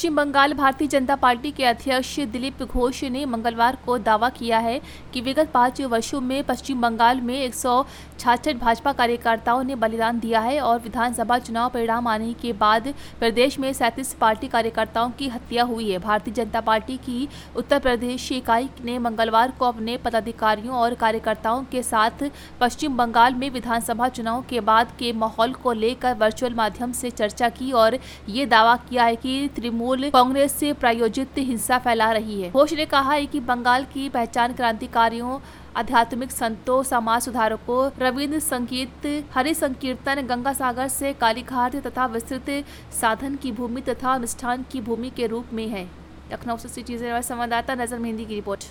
पश्चिम Bengal Bharatiya Janata party के अध्यक्ष दिलीप घोष ने मंगलवार को दावा किया है कि विगत 5 वर्षों में पश्चिम बंगाल में 166 भाजपा कार्यकर्ताओं ने बलिदान दिया है और विधानसभा चुनाव परिणाम आने के बाद प्रदेश में 37 पार्टी कार्यकर्ताओं की हत्या हुई है। भारतीय जनता पार्टी की उत्तर प्रदेश इकाई ने मंगलवार को अपने पदाधिकारियों और कार्यकर्ताओं के साथ पश्चिम बंगाल में विधानसभा चुनाव के बाद के माहौल को लेकर वर्चुअल माध्यम से चर्चा की और ये दावा किया है कि तृणमूल कांग्रेस से प्रायोजित हिंसा फैला रही है। घोष ने कहा है कि बंगाल की पहचान क्रांतिकारियों, आध्यात्मिक संतों, समाज सुधारकों, रविंद्र संगीत, हरि संकीर्तन, गंगा सागर से कालीघाट तथा विस्तृत साधन की भूमि तथा अनुष्ठान की भूमि के रूप में है। लखनऊ से सिटी संवाददाता नजर मेहंदी की रिपोर्ट।